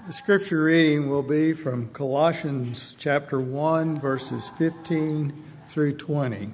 The scripture reading will be from Colossians chapter 1, verses 15 through 20.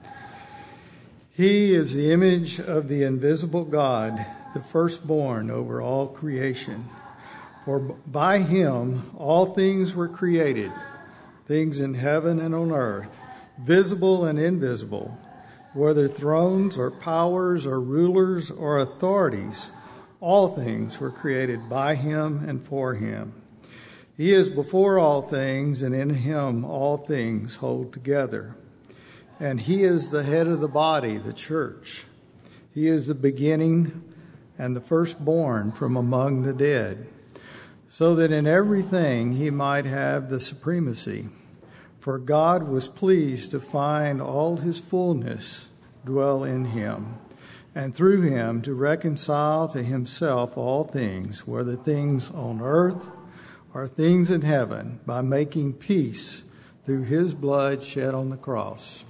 He is the image of the invisible God, the firstborn over all creation. For by him all things were created, things in heaven and on earth, visible and invisible, whether thrones or powers or rulers or authorities. All things were created by him and for him. He is before all things, and in him all things hold together. And he is the head of the body, the church. He is the beginning and the firstborn from among the dead, so that in everything he might have the supremacy. For God was pleased to find all his fullness dwell in him, and through him to reconcile to himself all things, whether things on earth or things in heaven, by making peace through his blood shed on the cross.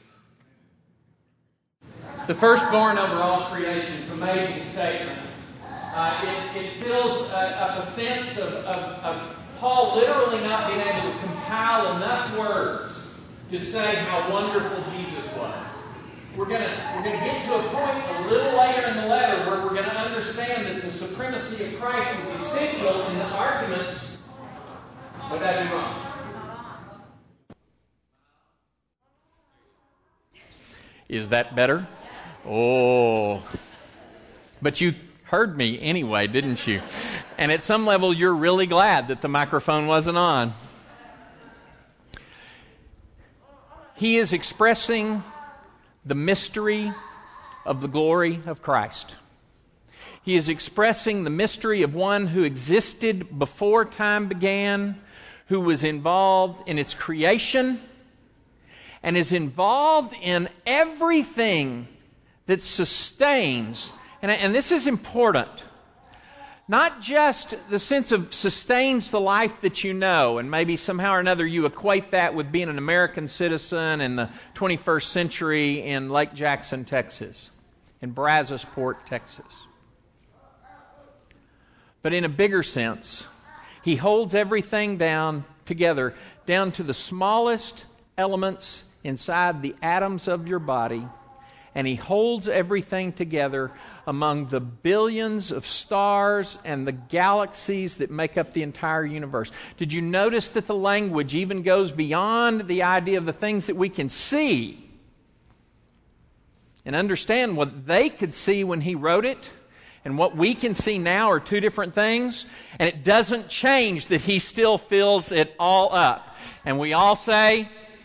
The firstborn over all creation is an amazing statement. It fills a sense of Paul literally not being able to compile enough words to say how wonderful Jesus was. We're going to get to a point a little later in the letter where we're going to understand that the supremacy of Christ is essential in the arguments. Would that be wrong? Is that better? Oh. But you heard me anyway, didn't you? And at some level, you're really glad that the microphone wasn't on. He is expressing the mystery of the glory of Christ. He is expressing the mystery of one who existed before time began, who was involved in its creation, and is involved in everything that sustains. And this is important. Not just the sense of sustains the life that you know, and maybe somehow or another you equate that with being an American citizen in the 21st century in Lake Jackson, Texas, in Brazosport, Texas. But in a bigger sense, he holds everything together, down to the smallest elements inside the atoms of your body, and he holds everything together among the billions of stars and the galaxies that make up the entire universe. Did you notice that the language even goes beyond the idea of the things that we can see and understand what they could see when he wrote it and what we can see now are two different things, and it doesn't change that he still fills it all up. And we all say,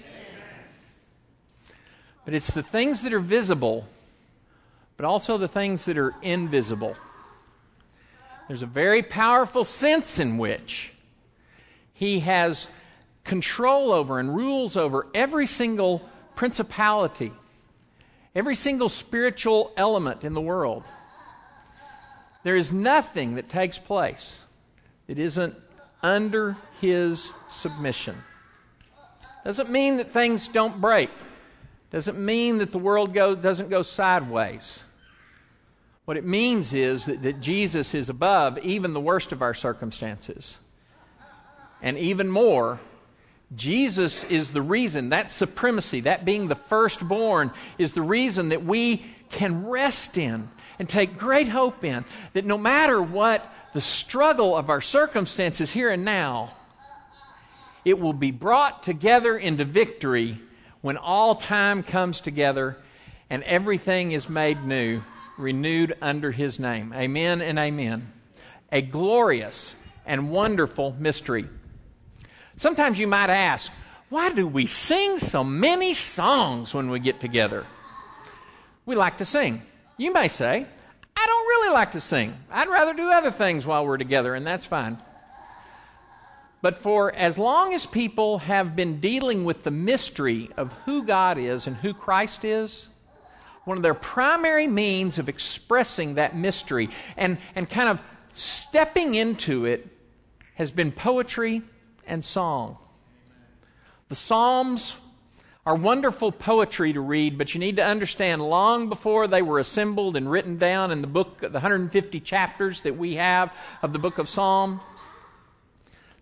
but it's the things that are visible, but also the things that are invisible. There's a very powerful sense in which he has control over and rules over every single principality, every single spiritual element in the world. There is nothing that takes place that isn't under his submission. Doesn't mean that things don't break. Doesn't mean that the world doesn't go sideways. What it means is that Jesus is above even the worst of our circumstances. And even more, Jesus is the reason, that supremacy, that being the firstborn, is the reason that we can rest in and take great hope in, that no matter what the struggle of our circumstances here and now, it will be brought together into victory when all time comes together and everything is made new, renewed under his name. Amen and amen. A glorious and wonderful mystery. Sometimes you might ask, why do we sing so many songs when we get together? We like to sing. You may say, I don't really like to sing. I'd rather do other things while we're together, and that's fine. But for as long as people have been dealing with the mystery of who God is and who Christ is, one of their primary means of expressing that mystery and kind of stepping into it has been poetry and song. The Psalms are wonderful poetry to read, but you need to understand long before they were assembled and written down in the book, the 150 chapters that we have of the book of Psalms,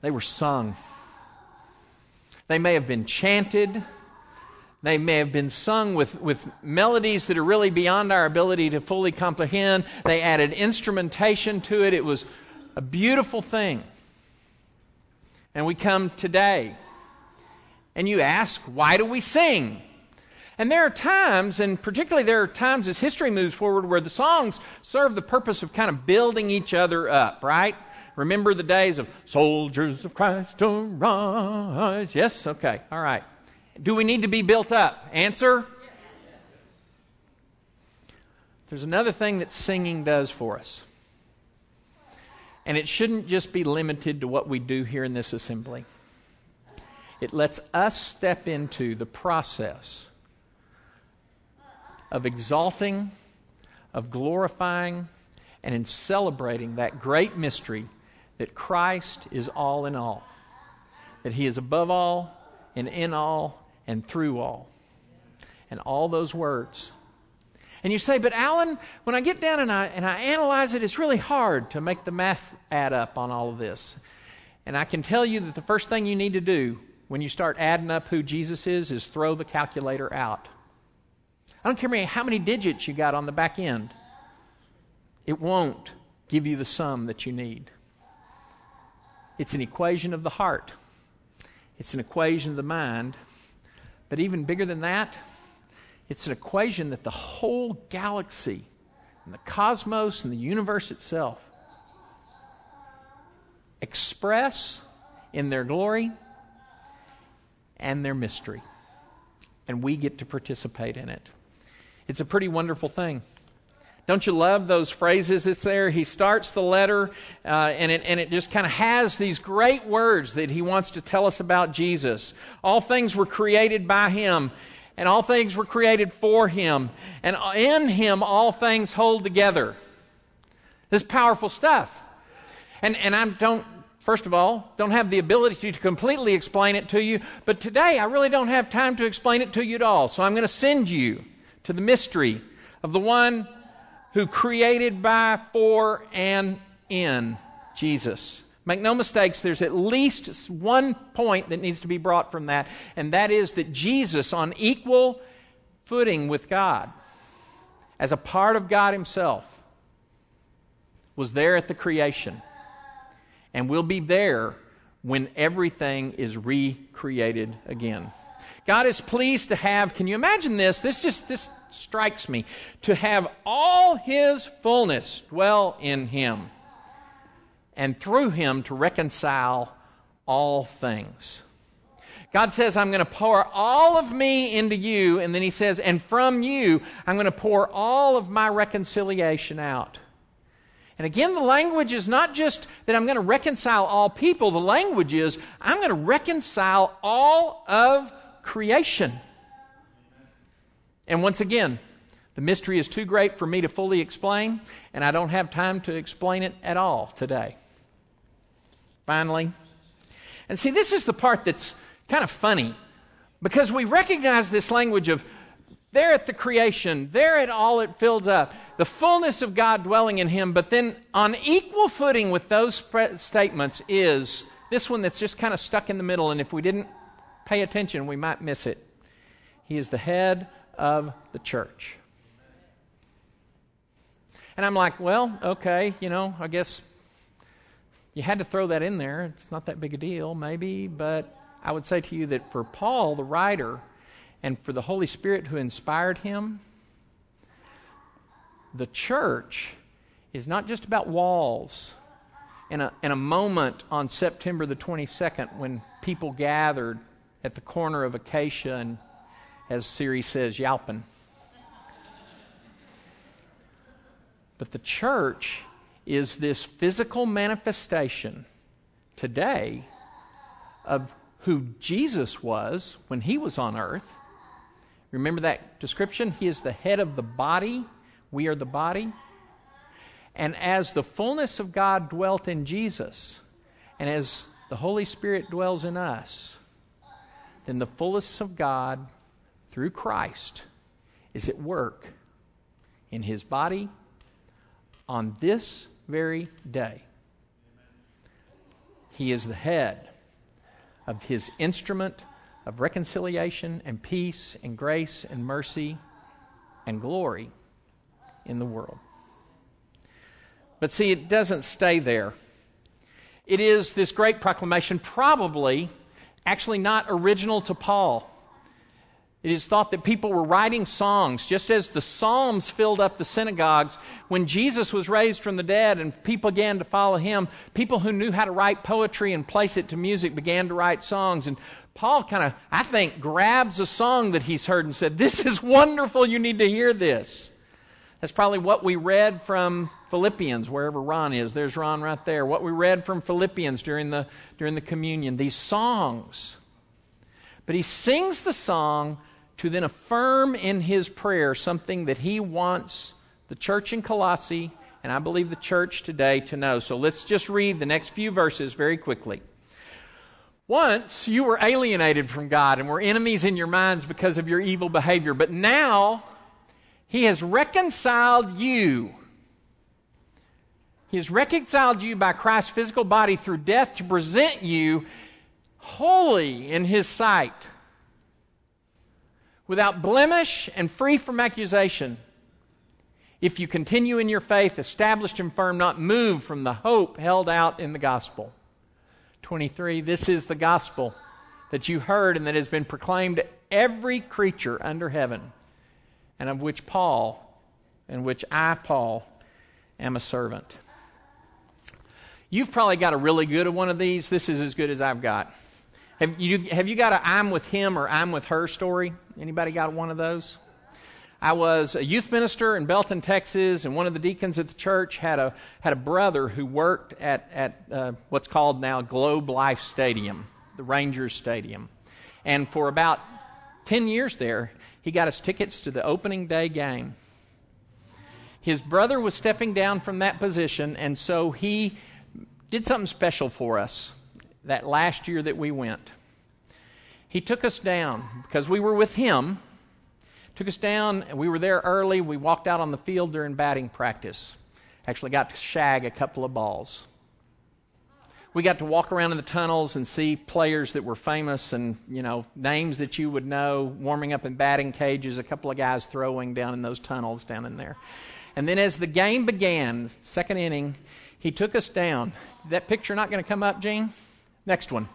They were sung. They may have been chanted. They may have been sung with melodies that are really beyond our ability to fully comprehend. They added instrumentation to it. It was a beautiful thing. And we come today, and you ask, why do we sing? And there are times, and particularly there are times as history moves forward, where the songs serve the purpose of kind of building each other up, right? Remember the days of soldiers of Christ arise. Yes? Okay. All right. Do we need to be built up? Answer? There's another thing that singing does for us. And it shouldn't just be limited to what we do here in this assembly. It lets us step into the process of exalting, of glorifying, and in celebrating that great mystery that Christ is all in all. That He is above all, and in all, and through all. And all those words. And you say, but Alan, when I get down and I analyze it, it's really hard to make the math add up on all of this. And I can tell you that the first thing you need to do when you start adding up who Jesus is throw the calculator out. I don't care how many digits you got on the back end. It won't give you the sum that you need. It's an equation of the heart. It's an equation of the mind. But even bigger than that, it's an equation that the whole galaxy and the cosmos and the universe itself express in their glory and their mystery. And we get to participate in it. It's a pretty wonderful thing. Don't you love those phrases that's there? He starts the letter and it just kind of has these great words that he wants to tell us about Jesus. All things were created by Him, and all things were created for Him, and in Him all things hold together. This is powerful stuff. And I don't have the ability to completely explain it to you, but today I really don't have time to explain it to you at all. So I'm going to send you to the mystery of the one who created by, for, and in Jesus. Make no mistakes, there's at least one point that needs to be brought from that, and that is that Jesus, on equal footing with God, as a part of God Himself, was there at the creation, and will be there when everything is recreated again. God is pleased to have, can you imagine this? This strikes me, to have all His fullness dwell in Him, and through Him to reconcile all things. God says, I'm going to pour all of me into you, and then He says, and from you, I'm going to pour all of my reconciliation out. And again, the language is not just that I'm going to reconcile all people. The language is, I'm going to reconcile all of creation. And once again, the mystery is too great for me to fully explain, and I don't have time to explain it at all today. Finally, and see, this is the part that's kind of funny, because we recognize this language of there at the creation, there at all it fills up, the fullness of God dwelling in Him, but then on equal footing with those statements is this one that's just kind of stuck in the middle, and if we didn't pay attention, we might miss it. He is the head of the church. And I'm like, well, okay, I guess you had to throw that in there. It's not that big a deal, maybe, but I would say to you that for Paul, the writer, and for the Holy Spirit who inspired him, the church is not just about walls and a moment on September the 22nd when people gathered at the corner of Acacia and, as Siri says, yalping. But the church is this physical manifestation today of who Jesus was when He was on earth. Remember that description? He is the head of the body. We are the body. And as the fullness of God dwelt in Jesus, and as the Holy Spirit dwells in us, then the fullness of God through Christ is at work in His body on this very day. He is the head of His instrument of reconciliation and peace and grace and mercy and glory in the world. But see, it doesn't stay there. It is this great proclamation, probably actually not original to Paul. It is thought that people were writing songs, just as the Psalms filled up the synagogues. When Jesus was raised from the dead and people began to follow Him, people who knew how to write poetry and place it to music began to write songs. And Paul kind of, I think, grabs a song that he's heard and said, "This is wonderful, you need to hear this." That's probably what we read from Philippians, wherever Ron is. There's Ron right there. What we read from Philippians during the communion, these songs. But he sings the song to then affirm in his prayer something that he wants the church in Colossae, and I believe the church today, to know. So let's just read the next few verses very quickly. Once you were alienated from God and were enemies in your minds because of your evil behavior, but now He has reconciled you. He has reconciled you by Christ's physical body through death to present you holy in His sight, without blemish and free from accusation, if you continue in your faith, established and firm, not moved from the hope held out in the gospel. 23, this is the gospel that you heard and that has been proclaimed to every creature under heaven, and of which I, Paul, am a servant. You've probably got a really good one of these. This is as good as I've got. Have you got a I'm with him or I'm with her story? Anybody got one of those? I was a youth minister in Belton, Texas, and one of the deacons at the church had a brother who worked at what's called now Globe Life Stadium, the Rangers Stadium. And for about 10 years there, he got us tickets to the opening day game. His brother was stepping down from that position, and so he did something special for us that last year that we went. He took us down because we were with him. Took us down, and we were there early. We walked out on the field during batting practice. Actually got to shag a couple of balls. We got to walk around in the tunnels and see players that were famous and, names that you would know, warming up in batting cages, a couple of guys throwing down in those tunnels down in there. And then as the game began, second inning, he took us down. That picture not going to come up, Gene? Next one.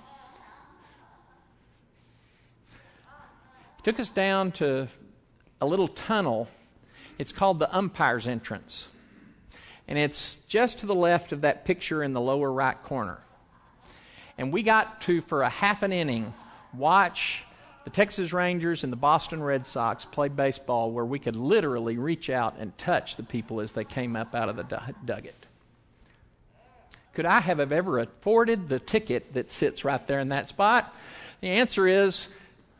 He took us down to a little tunnel. It's called the umpire's entrance. And it's just to the left of that picture in the lower right corner. And we got to, for a half an inning, watch the Texas Rangers and the Boston Red Sox play baseball, where we could literally reach out and touch the people as they came up out of the dugout. Could I have ever afforded the ticket that sits right there in that spot? The answer is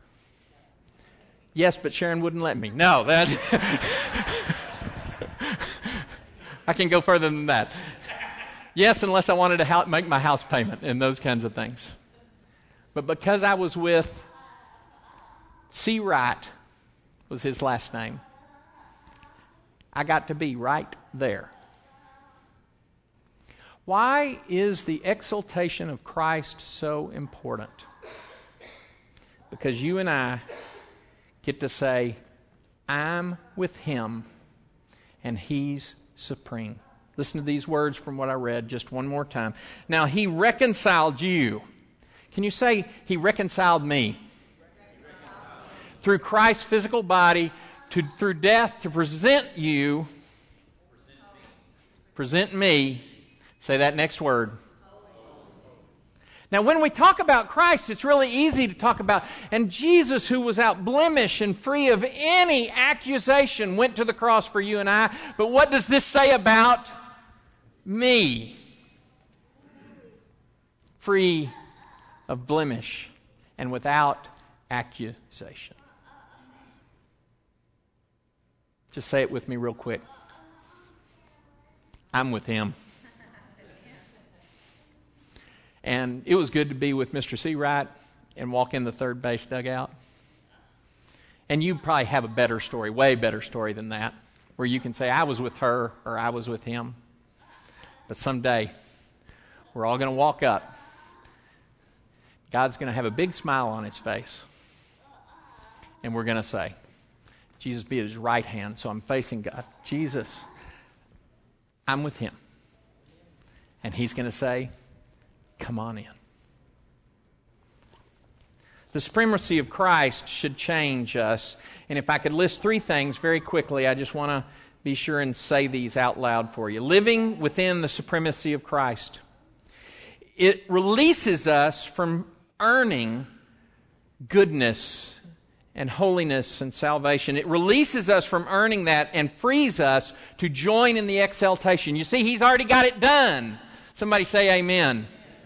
yes, but Sharon wouldn't let me. No, that I can go further than that. Yes, unless I wanted to make my house payment and those kinds of things. But because I was with C. Wright, was his last name, I got to be right there. Why is the exaltation of Christ so important? Because you and I get to say, I'm with him and he's supreme. Listen to these words from what I read just one more time. Now, he reconciled you. Can you say, he reconciled me? Through Christ's physical body, through death, to present me. Say that next word. Now, when we talk about Christ, it's really easy to talk about, and Jesus, who was without blemish and free of any accusation, went to the cross for you and I. But what does this say about me? Free of blemish and without accusation. Just say it with me real quick. I'm with him. And it was good to be with Mr. C. Wright and walk in the third base dugout. And you probably have a better story, way better story than that, where you can say, I was with her or I was with him. But someday, we're all going to walk up God's going to have a big smile on his face. And we're going to say, Jesus be at his right hand, so I'm facing God. Jesus, I'm with him. And he's going to say, come on in. The supremacy of Christ should change us. And if I could list 3 things very quickly, I just want to be sure and say these out loud for you. Living within the supremacy of Christ. It releases us from earning goodness and holiness and salvation. It releases us from earning that and frees us to join in the exaltation. You see, he's already got it done. Somebody say amen.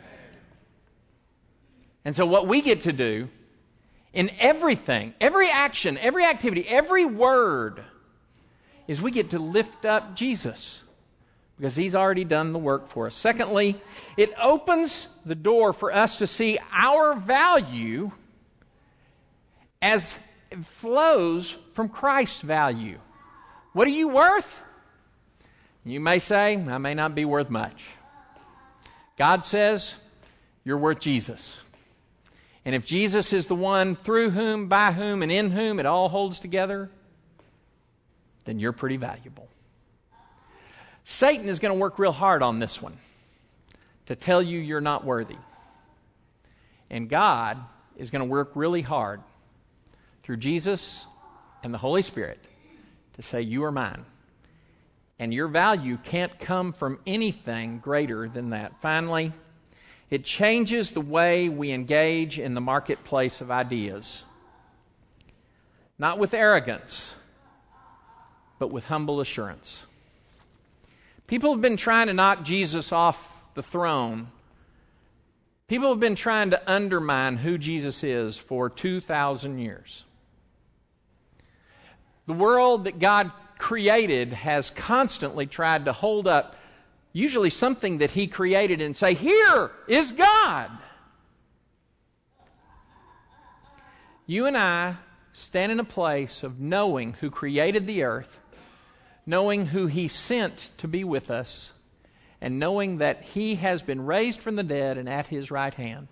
And so what we get to do in everything, every action, every activity, every word, is we get to lift up Jesus because he's already done the work for us. Secondly, it opens the door for us to see our value as it flows from Christ's value. What are you worth? You may say, I may not be worth much. God says, you're worth Jesus. And if Jesus is the one through whom, by whom, and in whom it all holds together, then you're pretty valuable. Satan is going to work real hard on this one to tell you you're not worthy. And God is going to work really hard through Jesus and the Holy Spirit to say, you are mine. And your value can't come from anything greater than that. Finally, it changes the way we engage in the marketplace of ideas. Not with arrogance, but with humble assurance. People have been trying to knock Jesus off the throne. People have been trying to undermine who Jesus is for 2,000 years. The world that God created has constantly tried to hold up usually something that he created and say, here is God. You and I stand in a place of knowing who created the earth, knowing who he sent to be with us, and knowing that he has been raised from the dead and at his right hand.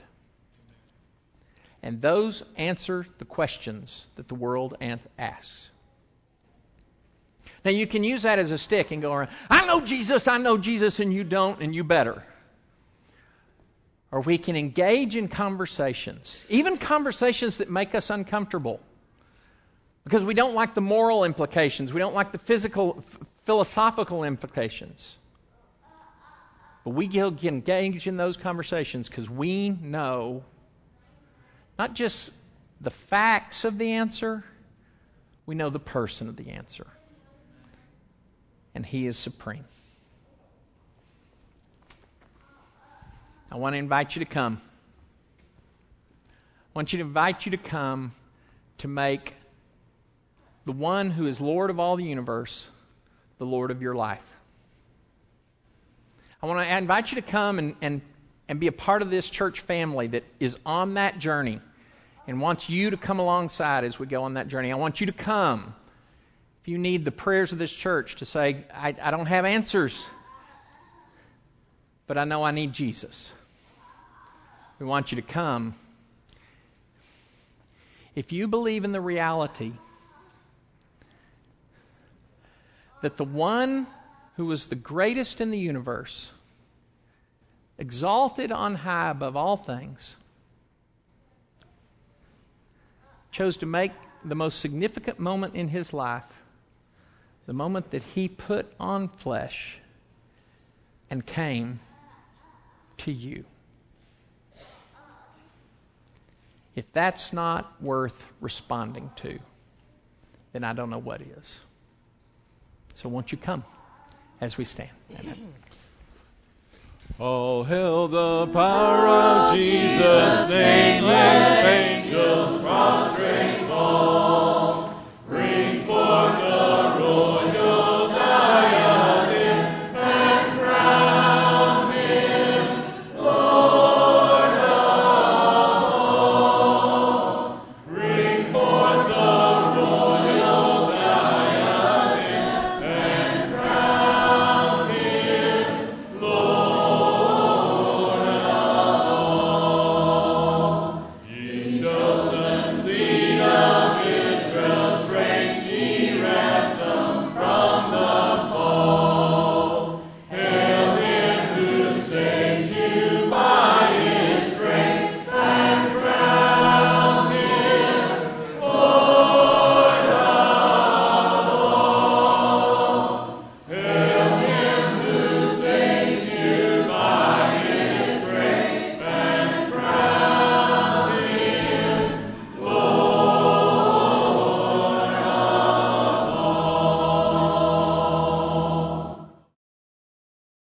And those answer the questions that the world asks. Now, you can use that as a stick and go around, I know Jesus, and you don't, and you better. Or we can engage in conversations, even conversations that make us uncomfortable, because we don't like the moral implications, we don't like the philosophical implications. But we can engage in those conversations because we know not just the facts of the answer, we know the person of the answer. And he is supreme. I want to invite you to come. I want you to invite you to come to make the one who is Lord of all the universe the Lord of your life. I want to invite you to come and be a part of this church family that is on that journey and wants you to come alongside as we go on that journey. I want you to come. If you need the prayers of this church to say, I don't have answers, but I know I need Jesus. We want you to come. If you believe in the reality that the one who was the greatest in the universe, exalted on high above all things, chose to make the most significant moment in his life the moment that he put on flesh and came to you. If that's not worth responding to, then I don't know what is. So won't you come as we stand? Amen. All hail the power of Jesus' name and fame.